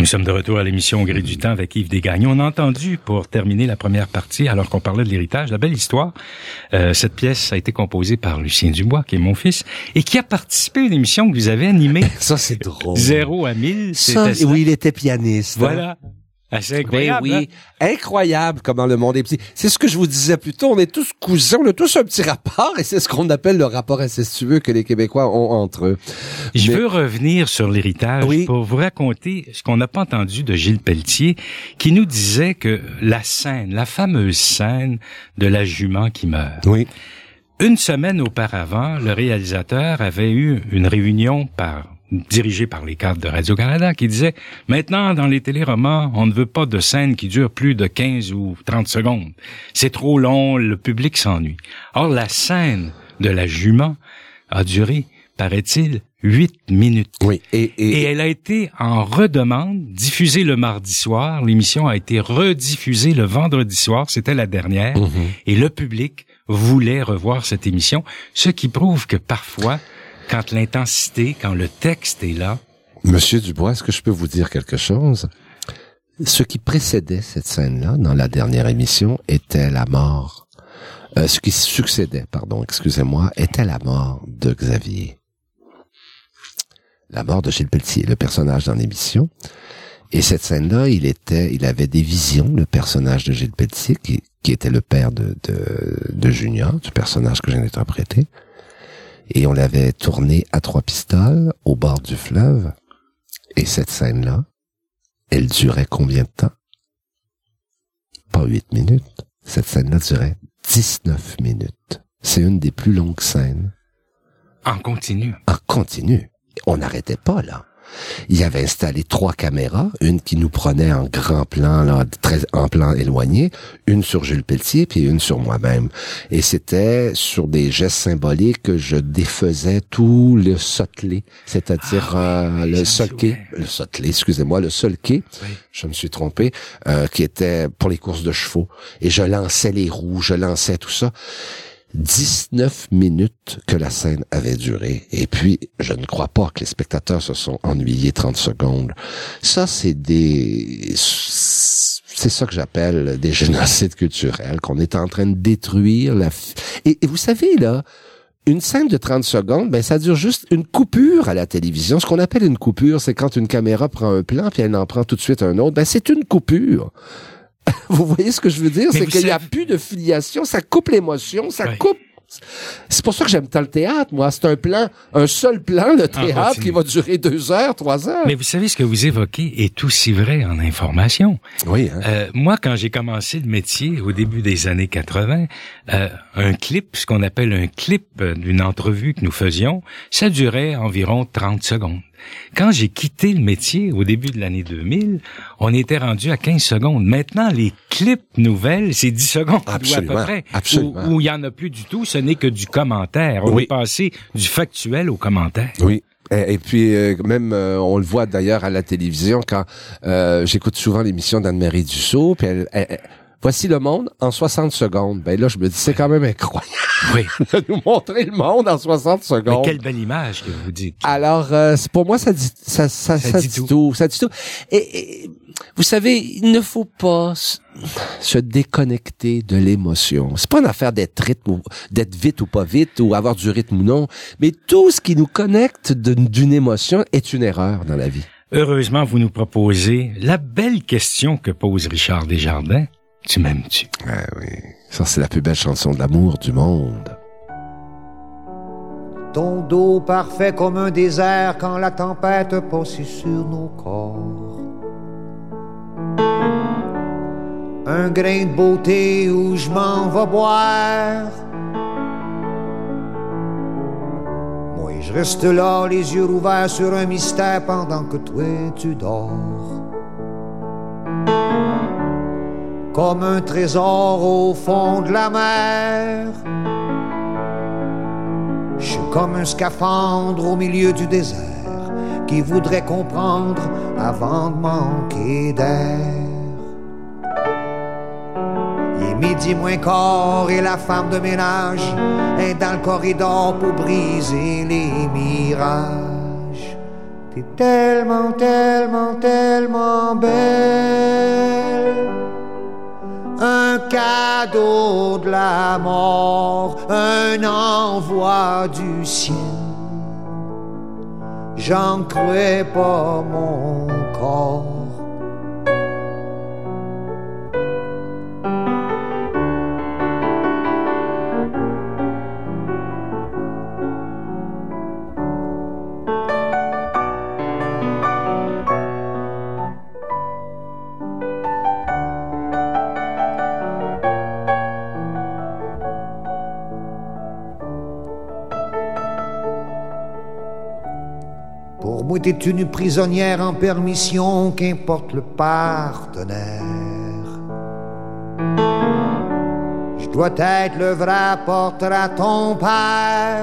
sommes de retour à l'émission Au gré du temps avec Yves Desgagnés. On a entendu, pour terminer la première partie, alors qu'on parlait de l'héritage, la belle histoire. Cette pièce a été composée par Lucien Dubois, qui est mon fils, et qui a participé à une émission que vous avez animée. Ça, c'est drôle. 0 à 1000. Ça, oui, il était pianiste. Voilà. Assez incroyable. Ben oui, incroyable comment le monde est petit. C'est ce que je vous disais plus tôt, on est tous cousins, on a tous un petit rapport, et c'est ce qu'on appelle le rapport incestueux que les Québécois ont entre eux. Je veux revenir sur l'héritage pour vous raconter ce qu'on n'a pas entendu de Gilles Pelletier, qui nous disait que la scène, la fameuse scène de la jument qui meurt. Oui. Une semaine auparavant, le réalisateur avait eu une réunion dirigé par les cadres de Radio-Canada, qui disait « Maintenant, dans les téléromans, on ne veut pas de scènes qui durent plus de 15 ou 30 secondes. C'est trop long, le public s'ennuie. » Or, la scène de la jument a duré, paraît-il, 8 minutes. Oui. Et elle a été en redemande, diffusée le mardi soir. L'émission a été rediffusée le vendredi soir. C'était la dernière. Et le public voulait revoir cette émission, ce qui prouve que parfois, quand l'intensité, quand le texte est là... Monsieur Dubois, est-ce que je peux vous dire quelque chose? Ce qui précédait cette scène-là, dans la dernière émission, était la mort. Ce qui succédait, était la mort de Xavier. La mort de Gilles Pelletier, le personnage dans l'émission. Et cette scène-là, il avait des visions, le personnage de Gilles Pelletier, qui était le père de Junior, du personnage que j'ai interprété. Et on l'avait tourné à 3 pistoles, au bord du fleuve. Et cette scène-là, elle durait combien de temps? Pas 8 minutes. Cette scène-là durait 19 minutes. C'est une des plus longues scènes. En continu. En continu. On n'arrêtait pas, là. Il avait installé 3 caméras, une qui nous prenait en grand plan, là, en plan éloigné, une sur Gilles Pelletier, puis une sur moi-même. Et c'était sur des gestes symboliques que je défaisais tout le sotelé, c'est-à-dire le solqué, je me suis trompé, qui était pour les courses de chevaux. Et je lançais les roues, je lançais tout ça. 19 minutes que la scène avait duré. Et puis, je ne crois pas que les spectateurs se sont ennuyés 30 secondes. Ça, c'est ça que j'appelle des génocides culturels, qu'on est en train de détruire et vous savez, là, une scène de 30 secondes, ben, ça dure juste une coupure à la télévision. Ce qu'on appelle une coupure, c'est quand une caméra prend un plan puis elle en prend tout de suite un autre. Ben, c'est une coupure. Vous voyez ce que je veux dire? C'est qu'il n'y a plus de filiation, ça coupe l'émotion, ça coupe. C'est pour ça que j'aime tant le théâtre, moi. C'est un seul plan, le théâtre, qui va durer 2 heures, 3 heures. Mais vous savez, ce que vous évoquez est aussi vrai en information. Oui, hein? Moi, quand j'ai commencé le métier, au début des années 80, un clip, ce qu'on appelle un clip d'une entrevue que nous faisions, ça durait environ 30 secondes. Quand j'ai quitté le métier au début de l'année 2000, on était rendu à 15 secondes. Maintenant, les clips nouvelles, c'est 10 secondes à peu près. Absolument. Où il y en a plus du tout, ce n'est que du commentaire. On est passé du factuel au commentaire. Oui. Et puis, même, on le voit d'ailleurs à la télévision quand j'écoute souvent l'émission d'Anne-Marie Dussault, puis elle voici le monde en 60 secondes. Ben là, je me dis, c'est quand même incroyable. Oui. De nous montrer le monde en 60 secondes. Mais quelle belle image que vous dites. Alors, pour moi, ça dit tout. Ça dit tout. Et vous savez, il ne faut pas se déconnecter de l'émotion. C'est pas une affaire d'être vite ou pas vite, ou avoir du rythme ou non. Mais tout ce qui nous connecte d'une émotion est une erreur dans la vie. Heureusement, vous nous proposez la belle question que pose Richard Desjardins. Tu m'aimes-tu? Ah oui, ça c'est la plus belle chanson de l'amour du monde. Ton dos parfait comme un désert quand la tempête passe sur nos corps. Un grain de beauté où je m'en vais boire. Moi je reste là, les yeux ouverts sur un mystère pendant que toi tu dors. Comme un trésor au fond de la mer. Je suis comme un scaphandre au milieu du désert qui voudrait comprendre avant de manquer d'air. Il est midi moins quart et la femme de ménage est dans le corridor pour briser les mirages. T'es tellement, tellement, tellement belle. Un cadeau de la mort, un envoi du ciel. J'en crois pas mon corps. Pour moi, t'es une prisonnière en permission, qu'importe le partenaire. Je dois être le vrai porteur à ton père.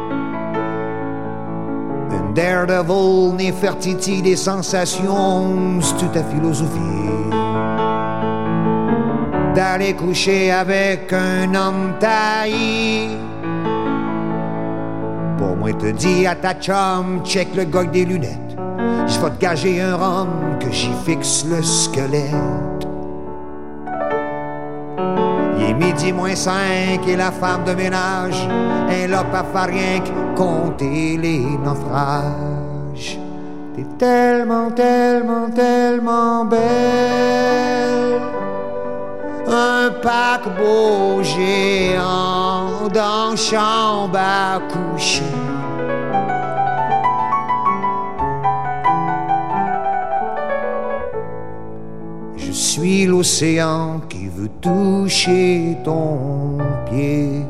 Une daredevil, Néfertiti des sensations, c'est toute ta philosophie. D'aller coucher avec un homme taillé. Pour moi, te dis à ta chum, check le gars des lunettes. Je vais te gager un rhum que j'y fixe le squelette. Il est 12:05 et la femme de ménage est là pas faire rien que compter les naufrages. T'es tellement, tellement, tellement belle. Un paquebot géant dans chambre à coucher. Je suis l'océan qui veut toucher ton pied.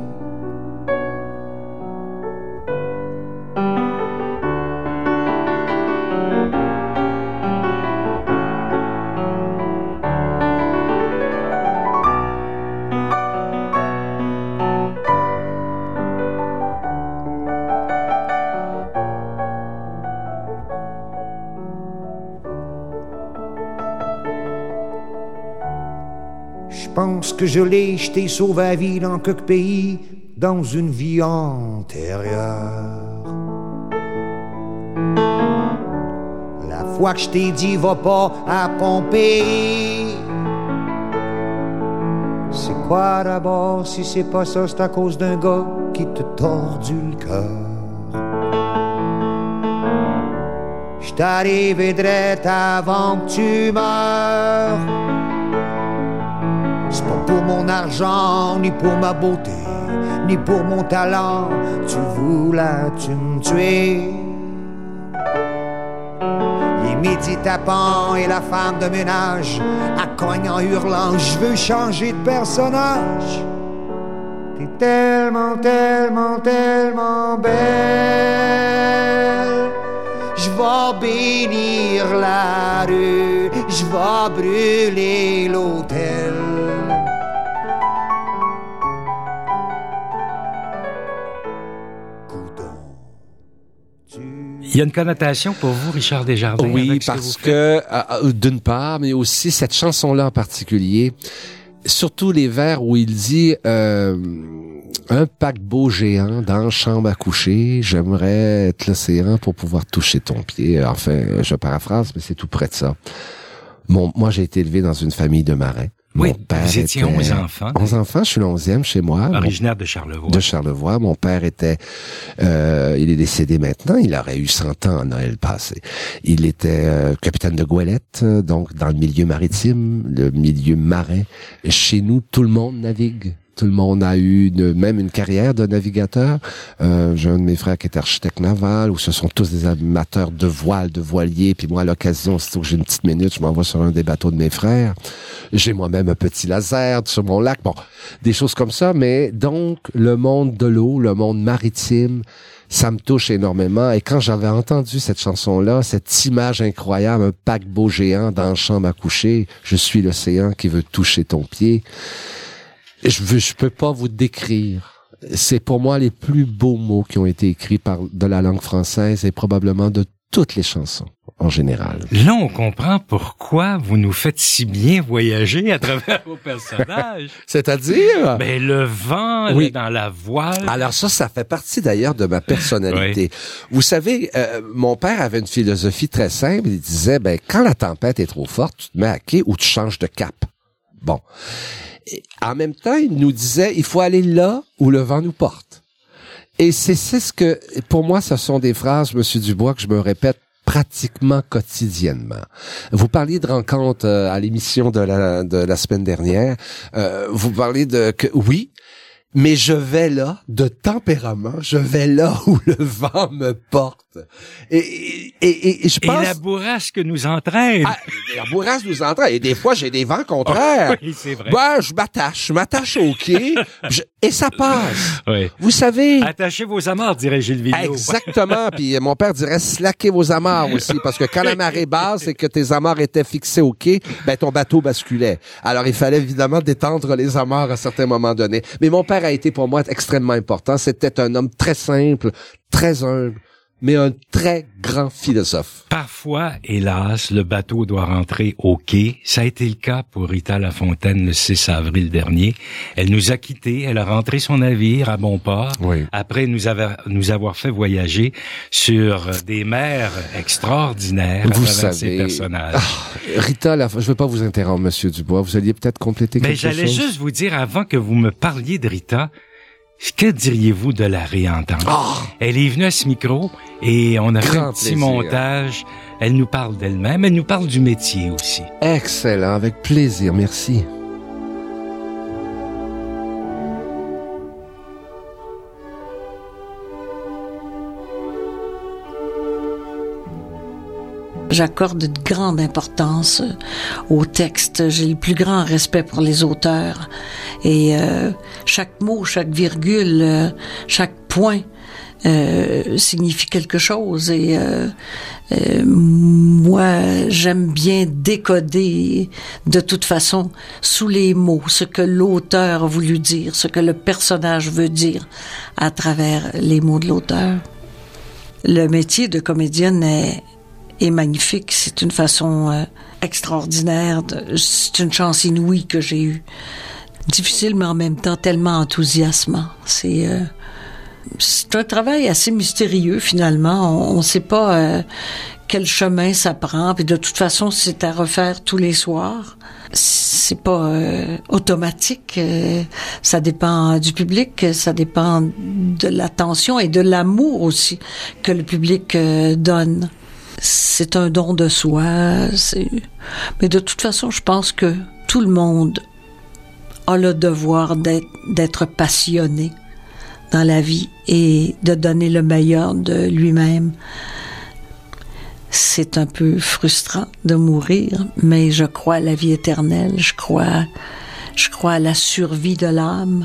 Je pense que je l'ai, je t'ai sauvé la vie dans quelques pays, dans une vie antérieure. La fois que je t'ai dit va pas à Pompéi. C'est quoi d'abord, si c'est pas ça, c'est à cause d'un gars qui te tordu le cœur. J't'ai arrivé drette avant que tu meurs. C'est pas pour mon argent, ni pour ma beauté, ni pour mon talent. Tu voulais-tu me tuer? Il est midi tapant et la femme de ménage à cogne en hurlant. Je veux changer de personnage. T'es tellement, tellement, tellement belle. Je vais bénir la rue, je vais brûler l'hôtel. Il y a une connotation pour vous, Richard Desjardins? Oui, parce que, d'une part, mais aussi cette chanson-là en particulier, surtout les vers où il dit un paquebot géant dans chambre à coucher, j'aimerais être l'océan pour pouvoir toucher ton pied. Enfin, je paraphrase, mais c'est tout près de ça. Moi, j'ai été élevé dans une famille de marins. Oui, vous étiez 11 enfants. 11 enfants, je suis le 11e chez moi. Originaire de Charlevoix. De Charlevoix. Mon père était, il est décédé maintenant, il aurait eu 100 ans en Noël passé. Il était capitaine de goélette, donc dans le milieu maritime, le milieu marin. Chez nous, tout le monde navigue. Tout le monde a eu même une carrière de navigateur. J'ai un de mes frères qui est architecte naval, où ce sont tous des amateurs de voile, de voiliers. Puis moi, à l'occasion, c'est que j'ai une petite minute, je m'envoie sur un des bateaux de mes frères. J'ai moi-même un petit laser sur mon lac. Bon, des choses comme ça. Mais donc, le monde de l'eau, le monde maritime, ça me touche énormément. Et quand j'avais entendu cette chanson-là, cette image incroyable, un paquebot géant dans la chambre à coucher, je suis l'océan qui veut toucher ton pied. Je peux pas vous décrire. C'est pour moi les plus beaux mots qui ont été écrits de la langue française et probablement de toutes les chansons, en général. Là, on comprend pourquoi vous nous faites si bien voyager à travers vos personnages. C'est-à-dire? Ben, le vent, Oui. dans la voile. Alors ça fait partie d'ailleurs de ma personnalité. Vous savez, mon père avait une philosophie très simple. Il disait, ben, quand la tempête est trop forte, tu te mets à quai ou tu changes de cap. Bon. Et en même temps, il nous disait, il faut aller là où le vent nous porte. Et c'est ce que, pour moi, ce sont des phrases, Monsieur Dubois, que je me répète pratiquement quotidiennement. Vous parliez de rencontres à l'émission de la semaine dernière. Vous parlez oui, mais je vais là, de tempérament, je vais là où le vent me porte. Et je pense... Et la bourrasque nous entraîne. Ah, la bourrasque nous entraîne. Et des fois, j'ai des vents contraires. Oui, c'est vrai. Ben, je m'attache au quai, et ça passe. Oui. Vous savez... Attachez vos amarres, dirait Gilles Vigneault. Exactement. Puis mon père dirait slacker vos amarres aussi, parce que quand la marée basse et que tes amarres étaient fixées au quai, ben ton bateau basculait. Alors il fallait évidemment détendre les amarres à certains moments donnés. Mais mon père a été pour moi extrêmement important. C'était un homme très simple, très humble, mais un très grand philosophe. Parfois, hélas, le bateau doit rentrer au quai. Ça a été le cas pour Rita Lafontaine le 6 avril dernier. Elle nous a quittés, elle a rentré son navire à bon port. Oui. Après nous avoir fait voyager sur des mers extraordinaires à Vous travers savez, ces personnages. Rita, je ne veux pas vous interrompre, Monsieur Dubois. Vous alliez peut-être compléter quelque chose. Mais j'allais juste vous dire, avant que vous me parliez de Rita, que diriez-vous de la réentendre? Oh! Elle est venue à ce micro et on a fait un petit plaisir. montage. Elle nous parle d'elle-même, elle nous parle du métier aussi. Excellent, avec plaisir, merci. J'accorde de grande importance au texte. J'ai le plus grand respect pour les auteurs. Et chaque mot, chaque virgule, chaque point signifie quelque chose. Et moi, j'aime bien décoder de toute façon sous les mots ce que l'auteur a voulu dire, ce que le personnage veut dire à travers les mots de l'auteur. Le métier de comédienne est magnifique. C'est une façon extraordinaire. C'est une chance inouïe que j'ai eue. Difficile, mais en même temps tellement enthousiasmant. C'est un travail assez mystérieux, finalement. On ne sait pas quel chemin ça prend. Puis de toute façon, c'est à refaire tous les soirs. C'est pas automatique. Ça dépend du public, ça dépend de l'attention et de l'amour aussi que le public donne. C'est un don de soi. Mais de toute façon, je pense que tout le monde a le devoir d'être passionné dans la vie et de donner le meilleur de lui-même. C'est un peu frustrant de mourir, mais je crois à la vie éternelle. Je crois à la survie de l'âme.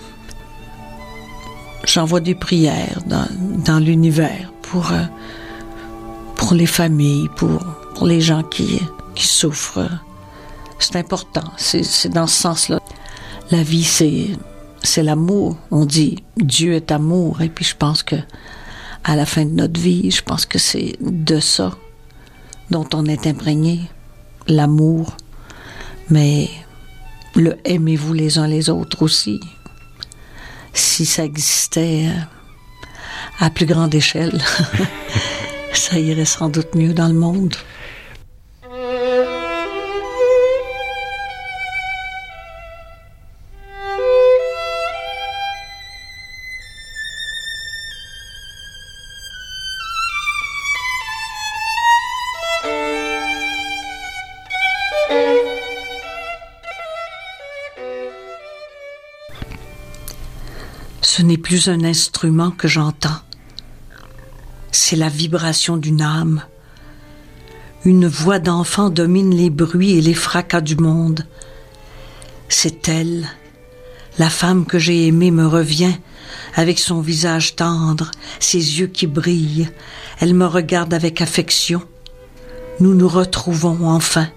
J'envoie des prières dans l'univers pour les familles, pour les gens qui souffrent. C'est important, c'est dans ce sens-là. La vie, c'est l'amour. On dit Dieu est amour, et puis je pense que à la fin de notre vie, je pense que c'est de ça dont on est imprégné, l'amour. Mais le aimez-vous les uns les autres aussi. Si ça existait à plus grande échelle, ça irait sans doute mieux dans le monde. Ce n'est plus un instrument que j'entends. C'est la vibration d'une âme. Une voix d'enfant domine les bruits et les fracas du monde. C'est elle, la femme que j'ai aimée me revient, avec son visage tendre, ses yeux qui brillent. Elle me regarde avec affection. Nous nous retrouvons enfin.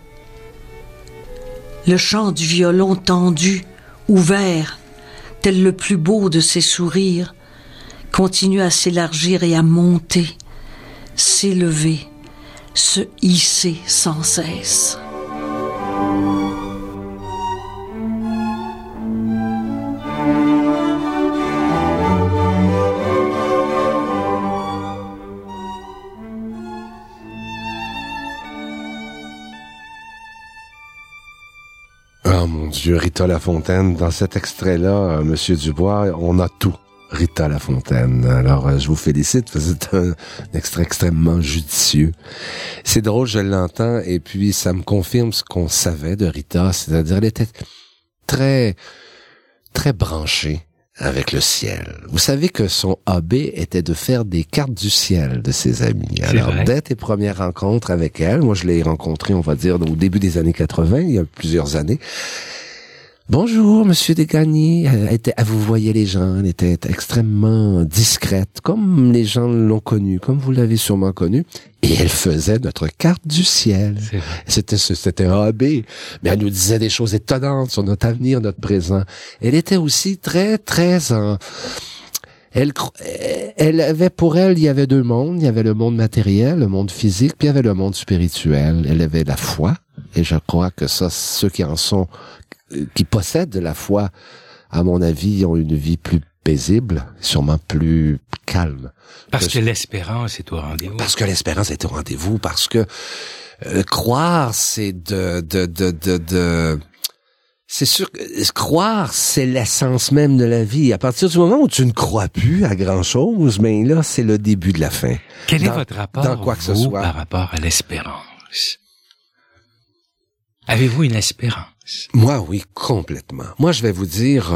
Le chant du violon tendu, ouvert, tel le plus beau de ses sourires, continue à s'élargir et à monter, s'élever, se hisser sans cesse. Oh mon Dieu, Rita Lafontaine, dans cet extrait-là, Monsieur Dubois, on a tout. Rita Lafontaine. Alors, je vous félicite, parce que c'est un extrait extrêmement judicieux. C'est drôle, je l'entends, et puis ça me confirme ce qu'on savait de Rita, c'est-à-dire elle était très, très branchée avec le ciel. Vous savez que son hobby était de faire des cartes du ciel de ses amis. Alors, dès tes premières rencontres avec elle, moi je l'ai rencontrée, on va dire, au début des années 80, il y a plusieurs années. Bonjour, Monsieur Desgagnés. Vous voyez les gens, elle était extrêmement discrète, comme les gens l'ont connue, comme vous l'avez sûrement connue. Et elle faisait notre carte du ciel. C'était un hobby. Mais elle nous disait des choses étonnantes sur notre avenir, notre présent. Elle était aussi très, très elle avait pour elle, il y avait deux mondes. Il y avait le monde matériel, le monde physique, puis il y avait le monde spirituel. Elle avait la foi. Et je crois que ça, ceux qui possèdent de la foi, à mon avis, ont une vie plus paisible, sûrement plus calme. Parce que l'espérance est au rendez-vous. Parce que l'espérance est au rendez-vous, parce que croire, c'est c'est sûr que croire, c'est l'essence même de la vie. À partir du moment où tu ne crois plus à grand-chose, mais là, c'est le début de la fin. Quel est votre rapport, dans quoi que ce soit, par rapport à l'espérance? Avez-vous une espérance? Moi, oui, complètement. Moi, je vais vous dire,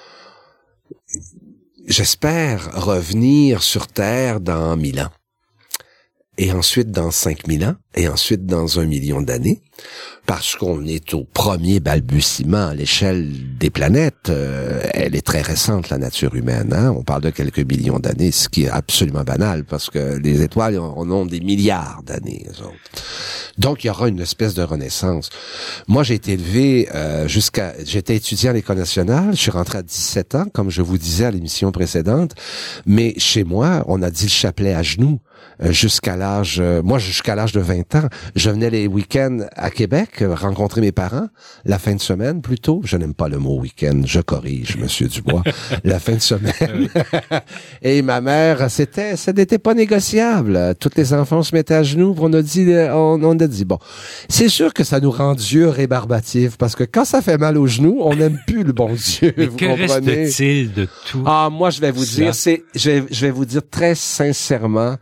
j'espère revenir sur Terre dans 1000 ans. Et ensuite dans 5000 ans, et ensuite dans 1 million d'années, parce qu'on est au premier balbutiement à l'échelle des planètes. Elle est très récente, la nature humaine. Hein? On parle de quelques millions d'années, ce qui est absolument banal, parce que les étoiles en ont des milliards d'années, les autres. Donc, il y aura une espèce de renaissance. Moi, j'ai été élevé j'étais étudiant à l'École nationale, je suis rentré à 17 ans, comme je vous disais à l'émission précédente, mais chez moi, on a dit le chapelet à genoux. Jusqu'à l'âge de 20 ans, je venais les week-ends à Québec rencontrer mes parents, la fin de semaine plutôt. Je n'aime pas le mot week-end, je corrige, Monsieur Dubois. La fin de semaine. Et ma mère, ça n'était pas négociable. Tous les enfants se mettaient à genoux, on a dit, bon, c'est sûr que ça nous rend Dieu rébarbatif, parce que quand ça fait mal aux genoux, on n'aime plus le bon Dieu. Mais vous que comprenez? reste-t-il de tout? Moi, je vais vous dire, je vais vous dire très sincèrement,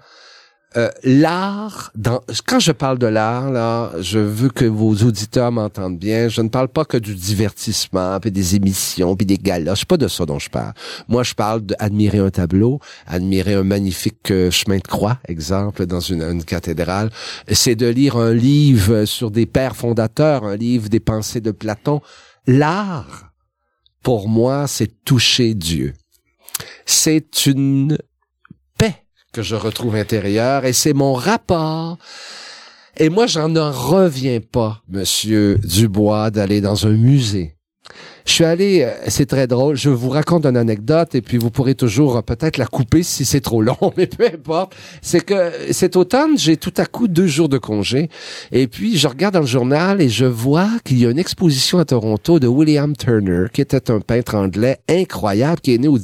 l'art, quand je parle de l'art, là, je veux que vos auditeurs m'entendent bien. Je ne parle pas que du divertissement, puis des émissions, puis des galas. C'est pas de ça dont je parle. Moi, je parle d'admirer un tableau, admirer un magnifique chemin de croix, exemple, dans une cathédrale. C'est de lire un livre sur des pères fondateurs, un livre des pensées de Platon. L'art, pour moi, c'est toucher Dieu. C'est une paix que je retrouve intérieur, et c'est mon rapport. Et moi, j'en reviens pas, Monsieur Dubois, d'aller dans un musée. Je suis allé, c'est très drôle, je vous raconte une anecdote et puis vous pourrez toujours peut-être la couper si c'est trop long, mais peu importe. C'est que cet automne, j'ai tout à coup 2 jours de congé et puis je regarde dans le journal et je vois qu'il y a une exposition à Toronto de William Turner, qui était un peintre anglais incroyable, qui est né au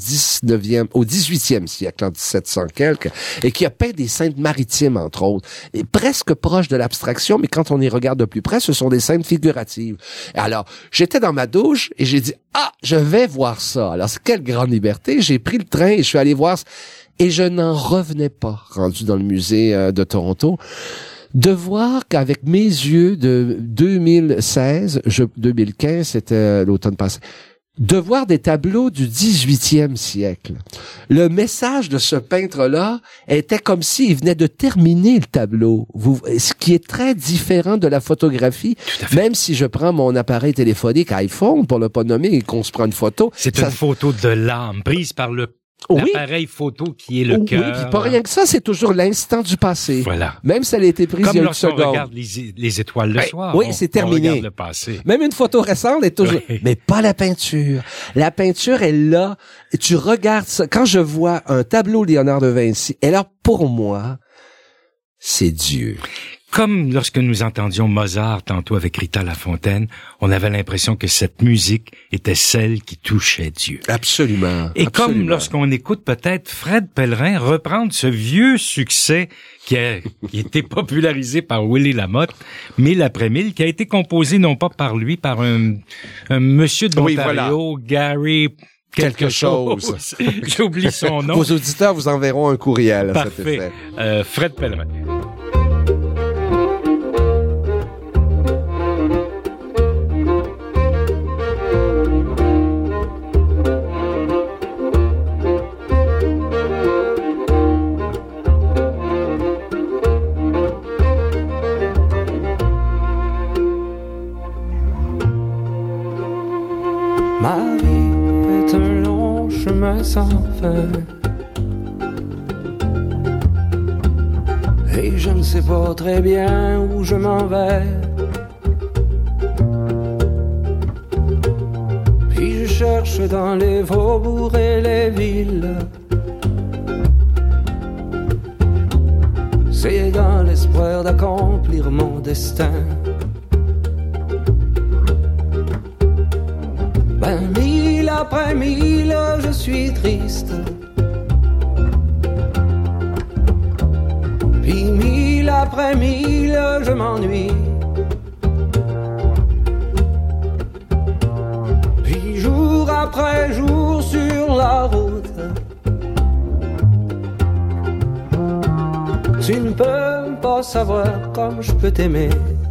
18e siècle, en 1700 quelques, et qui a peint des scènes maritimes, entre autres, et presque proches de l'abstraction, mais quand on y regarde de plus près, ce sont des scènes figuratives. Alors, j'étais dans ma douche et j'ai dit, je vais voir ça. Alors, c'est quelle grande liberté. J'ai pris le train et je suis allé voir ça. Et je n'en revenais pas, rendu dans le musée de Toronto, de voir qu'avec mes yeux de 2015, c'était l'automne passé, de voir des tableaux du 18e siècle. Le message de ce peintre-là était comme s'il venait de terminer le tableau, ce qui est très différent de la photographie. Même si je prends mon appareil téléphonique iPhone, pour le pas nommer, et qu'on se prend une photo. C'est une photo de l'âme, prise par l'appareil photo qui est le cœur. Oui, puis pas rien que ça, c'est toujours l'instant du passé. Voilà. Même si elle a été prise il y a une seconde. Comme lorsqu'on regarde les étoiles le soir. Oui, c'est terminé. On regarde le passé. Même une photo récente est toujours... Oui. Mais pas la peinture. La peinture est là. Tu regardes ça. Quand je vois un tableau Léonard de Vinci, et là, pour moi, c'est Dieu. Comme lorsque nous entendions Mozart tantôt avec Rita Lafontaine, on avait l'impression que cette musique était celle qui touchait Dieu. Absolument. Et absolument. comme lorsqu'on écoute peut-être Fred Pellerin reprendre ce vieux succès qui a été popularisé par Willy Lamotte, Mille après mille, qui a été composé non pas par lui, par un monsieur de l'Ontario, Gary quelque chose. J'oublie son nom. Vos auditeurs vous enverront un courriel à cet Parfait. effet. Fred Pellerin. Ma vie est un long chemin sans fin, et je ne sais pas très bien où je m'en vais. Puis je cherche dans les faubourgs et les villes, c'est dans l'espoir d'accomplir mon destin. Mille après mille, je suis triste. Puis mille après mille, je m'ennuie. Puis jour après jour sur la route, tu ne peux pas savoir comme je peux t'aimer.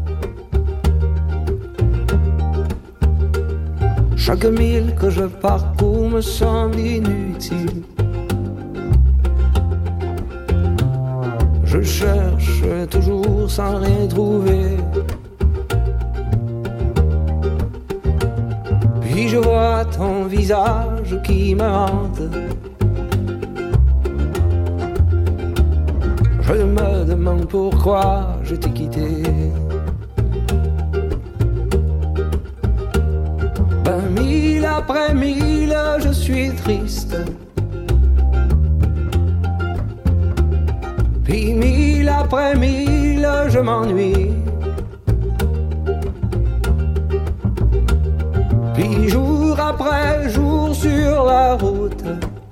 Chaque mille que je parcours me semble inutile. Je cherche toujours sans rien trouver. Puis je vois ton visage qui me hante. Je me demande pourquoi je t'ai quitté. Mille après mille, je suis triste. Puis mille après mille, je m'ennuie. Puis jour après jour sur la route,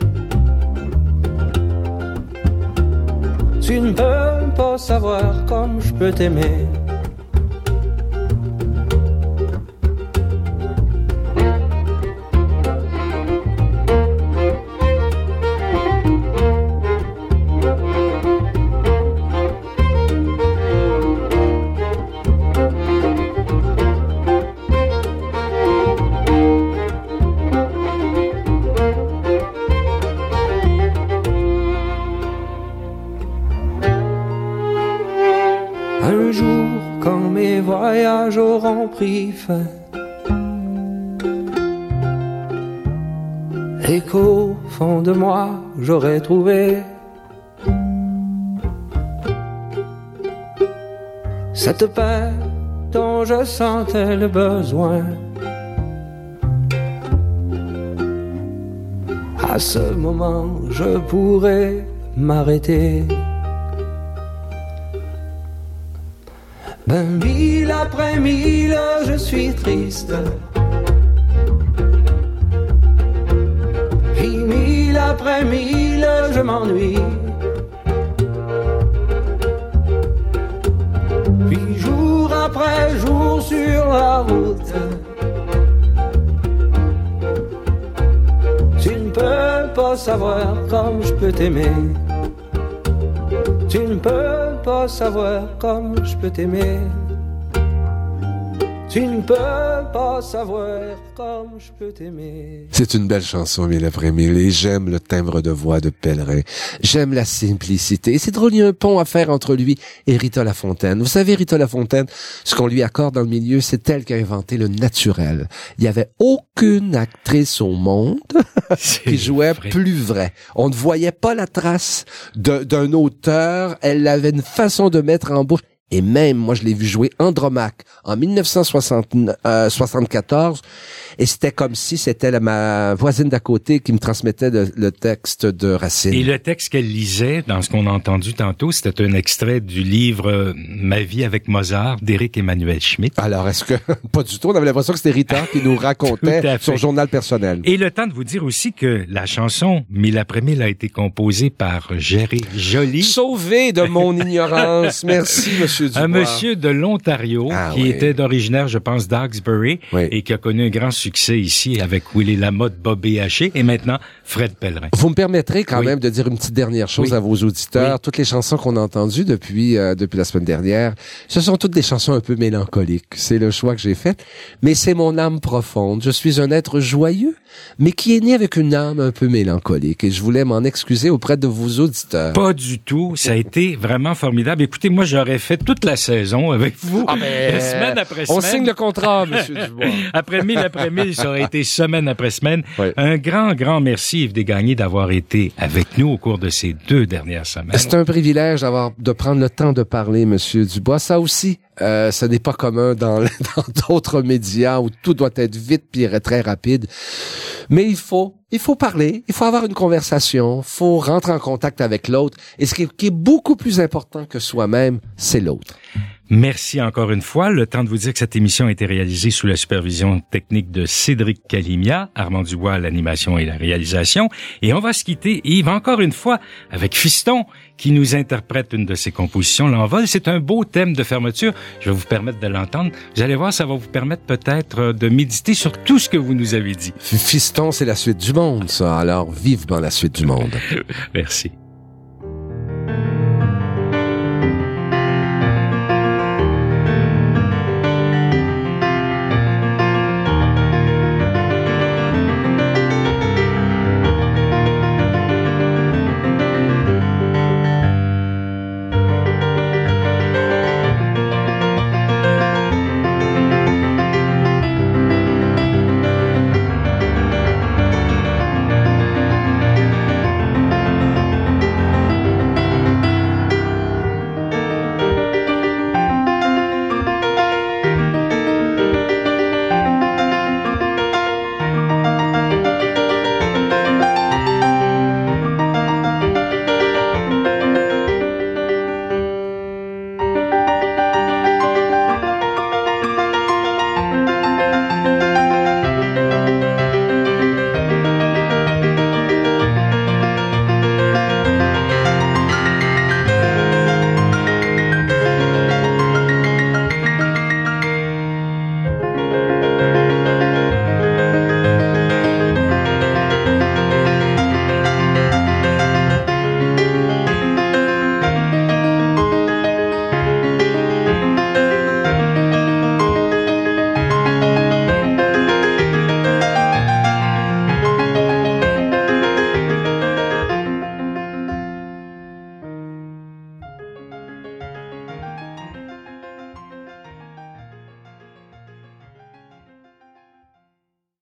tu ne peux pas savoir comme je peux t'aimer. Un jour, quand mes voyages auront pris fin, et qu'au fond de moi, j'aurai trouvé cette paix dont je sentais le besoin. À ce moment, je pourrai m'arrêter. Mille après mille, je suis triste. Puis mille après mille, je m'ennuie. Puis jour après jour sur la route, tu ne peux pas savoir comme je peux t'aimer. Tu ne peux pas savoir comme je peux t'aimer. Tu ne peux pas savoir comme je peux t'aimer. C'est une belle chanson, Mille après mille, et j'aime le timbre de voix de Pellerin. J'aime la simplicité. Et c'est drôle, il y a un pont à faire entre lui et Rita Lafontaine. Vous savez, Rita Lafontaine, ce qu'on lui accorde dans le milieu, c'est elle qui a inventé le naturel. Il y avait aucune actrice au monde qui jouait plus vrai. On ne voyait pas la trace d'un auteur. Elle avait une façon de mettre en bouche Et même, moi, je l'ai vu jouer Andromaque en 1974. Et c'était comme si c'était ma voisine d'à côté qui me transmettait le texte de Racine. Et le texte qu'elle lisait, dans ce qu'on a entendu tantôt, c'était un extrait du livre Ma vie avec Mozart d'Éric Emmanuel Schmitt. Alors, est-ce que... Pas du tout. On avait l'impression que c'était Rita qui nous racontait son journal personnel. Et le temps de vous dire aussi que la chanson Mille après mille a été composée par Jerry Joly. Sauvé de mon ignorance. Merci, Monsieur Dubois. Un monsieur de l'Ontario qui était d'originaire, je pense, d'Hawkesbury et qui a connu un grand succès ici avec Willy Lamotte, Bob Haché et maintenant Fred Pellerin. Vous me permettrez quand même de dire une petite dernière chose à vos auditeurs. Toutes les chansons qu'on a entendues depuis la semaine dernière, ce sont toutes des chansons un peu mélancoliques. C'est le choix que j'ai fait. Mais c'est mon âme profonde. Je suis un être joyeux, mais qui est né avec une âme un peu mélancolique. Et je voulais m'en excuser auprès de vos auditeurs. Pas du tout. Ça a été vraiment formidable. Écoutez, moi, j'aurais fait toute la saison avec vous. Semaine après semaine. On signe le contrat, Monsieur Dubois. Après mille, ça aurait été semaine après semaine. Oui. Un grand merci, Yves Desgagnés, d'avoir été avec nous au cours de ces 2 dernières semaines. C'est un privilège de prendre le temps de parler, Monsieur Dubois. Ça aussi, ce n'est pas commun dans d'autres médias où tout doit être vite puis très rapide. Mais il faut parler, il faut avoir une conversation, faut rentrer en contact avec l'autre. Et ce qui est beaucoup plus important que soi-même, c'est l'autre. Merci encore une fois. Le temps de vous dire que cette émission a été réalisée sous la supervision technique de Cédric Calimia, Armand Dubois à l'animation et la réalisation. Et on va se quitter, Yves, encore une fois, avec Fiston, qui nous interprète une de ses compositions, L'Envol. C'est un beau thème de fermeture. Je vais vous permettre de l'entendre. Vous allez voir, ça va vous permettre peut-être de méditer sur tout ce que vous nous avez dit. Fiston, c'est la suite du monde, ça. Alors, vive dans la suite du monde. Merci.